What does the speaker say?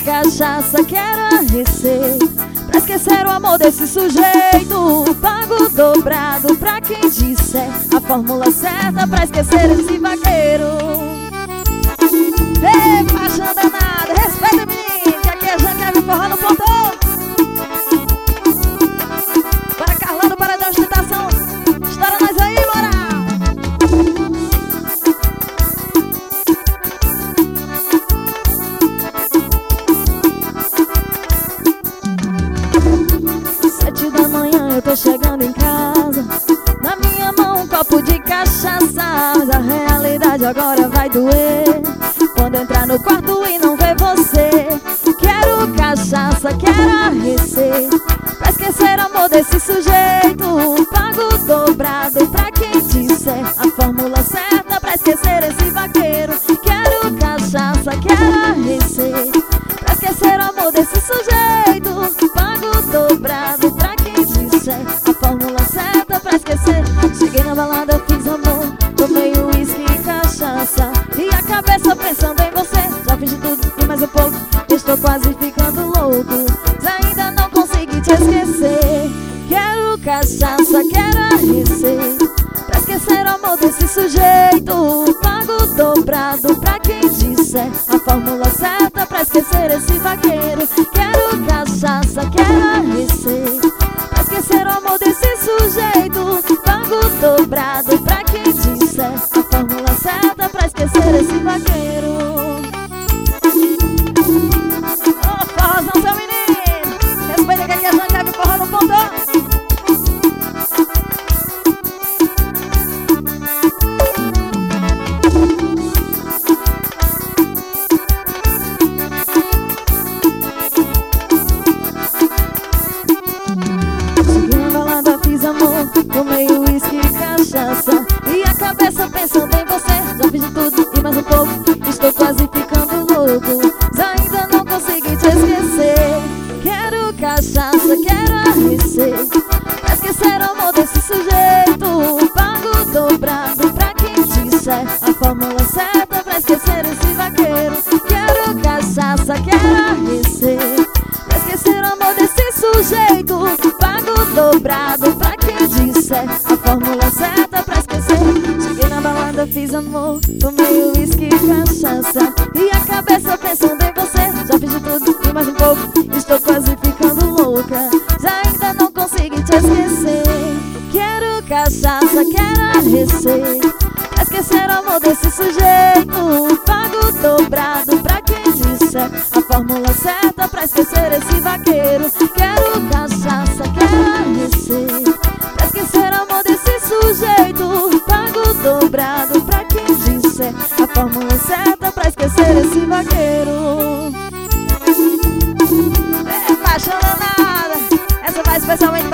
cachaça, quero a receita pra esquecer o amor desse sujeito. Pago dobrado pra quem disser a fórmula certa pra esquecer esse vaqueiro. Ei, paixão danada, respeita menino, que aqui é Jean-Kevin Forró no Pontão. Para Carlando, para da ostentação, estoura nós aí, moral. Eu tô chegando em casa, na minha mão um copo de cachaça. Mas a realidade agora vai doer quando entrar no quarto e não ver você. Quero cachaça, quero a receita pra esquecer o amor desse sujeito. Pago dobrado pra quem disser a fórmula certa pra esquecer esse vaqueiro. Quero cachaça, quero a receita pra esquecer o amor desse sujeito. Pago dobrado pra quem disser a fórmula certa pra esquecer. Cheguei na balada, fiz amor, tomei uísque e cachaça, e a cabeça pensando em você. Já fiz de tudo e mais um pouco, estou quase ficando louco, mas ainda não consegui te esquecer. Quero cachaça, quero a receita pra esquecer o amor desse sujeito. Pago dobrado pra quem disser a fórmula certa pra esquecer esse vaqueiro. Quero cachaça, quero a receita pra esquecer o amor desse sujeito. Pago dobrado pra quem disser a fórmula certa pra esquecer esse vaqueiro. Ô, forrozão, seu menino, respeita que aqui é Jean-Kevin Forró no Pontão. Amor, tomei uísque e cachaça, e a cabeça pensando em você. Já fiz de tudo e mais um pouco, estou quase ficando louco, mas ainda não consegui te esquecer. Quero cachaça, quero a receita pra esquecer o amor desse sujeito. Pago dobrado pra quem disser a fórmula certa pra esquecer esse vaqueiro. Quero cachaça, quero a receita pra esquecer o amor desse sujeito. Pago dobrado pra quem disser a fórmula certa pra esquecer. Cheguei na balada, fiz amor, tomei uísque e cachaça, e a cabeça pensando em você. Já fiz de tudo e mais um pouco, estou quase ficando louca, já ainda não consegui te esquecer. Quero cachaça, quero a receita pra esquecer o amor desse sujeito. Pago dobrado pra quem disser a fórmula certa pra esquecer esse vaqueiro. Quero cachaça, quero a receita pra esquecer o amor desse sujeito. Pago dobrado pra quem disser a fórmula certa pra esquecer esse vaqueiro. É paixão danada, essa vai especialmente